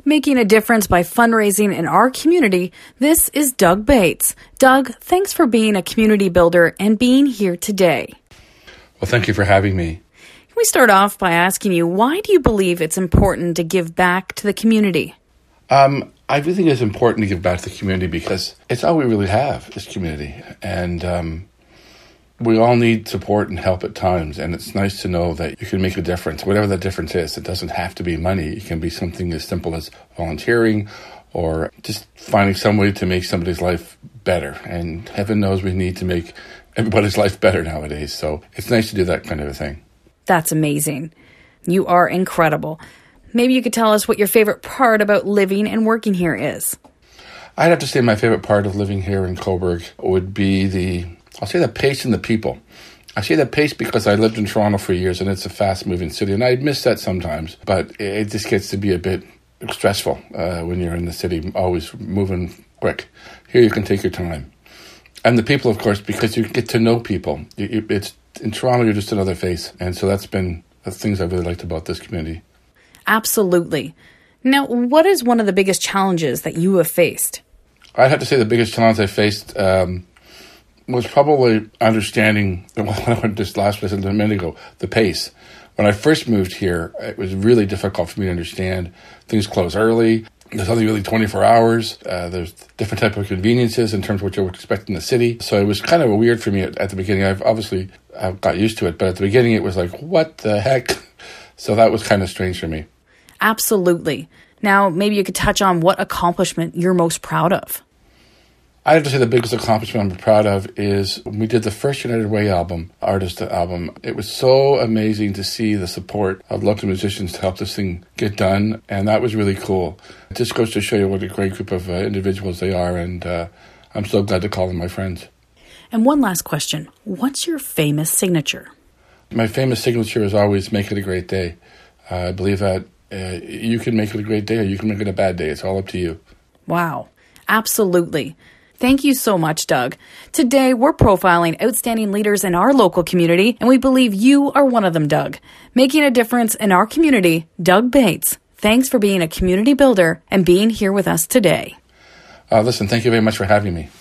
Making a difference by fundraising in our community, this is Doug Bates. Doug, thanks for being a community builder and being here today. Well, thank you for having me. Can we start off by asking you, why do you believe it's important to give back to the community? I really think it's important to give back to the community because it's all we really have is community. And we all need support and help at times. And it's nice to know that you can make a difference, whatever that difference is. It doesn't have to be money. It can be something as simple as volunteering or just finding some way to make somebody's life better. And heaven knows we need to make everybody's life better nowadays. So it's nice to do that kind of a thing. That's amazing. You are incredible. Maybe you could tell us what your favorite part about living and working here is. I'd have to say my favorite part of living here in Cobourg would be the pace and the people. I say the pace because I lived in Toronto for years and it's a fast-moving city, and I'd miss that sometimes, but it just gets to be a bit stressful when you're in the city, always moving quick. Here you can take your time. And the people, of course, because you get to know people. It's in Toronto, you're just another face, and so that's been the things I've really liked about this community. Absolutely. Now, what is one of the biggest challenges that you have faced? I'd have to say the biggest challenge I faced was probably understanding, this last place a minute ago, the pace. When I first moved here, it was really difficult for me to understand. Things close early. There's only really 24 hours. There's different type of conveniences in terms of what you would expect in the city. So it was kind of weird for me at the beginning. I've got used to it, but at the beginning it was like, what the heck? So that was kind of strange for me. Absolutely. Now, maybe you could touch on what accomplishment you're most proud of. I have to say the biggest accomplishment I'm proud of is when we did the first United Way artist album. It was so amazing to see the support of local musicians to help this thing get done, and that was really cool. It just goes to show you what a great group of individuals they are, and I'm so glad to call them my friends. And one last question. What's your famous signature? My famous signature is always make it a great day. I believe that you can make it a great day or you can make it a bad day. It's all up to you. Wow. Absolutely. Thank you so much, Doug. Today, we're profiling outstanding leaders in our local community, and we believe you are one of them, Doug. Making a difference in our community, Doug Bates. Thanks for being a community builder and being here with us today. Listen, thank you very much for having me.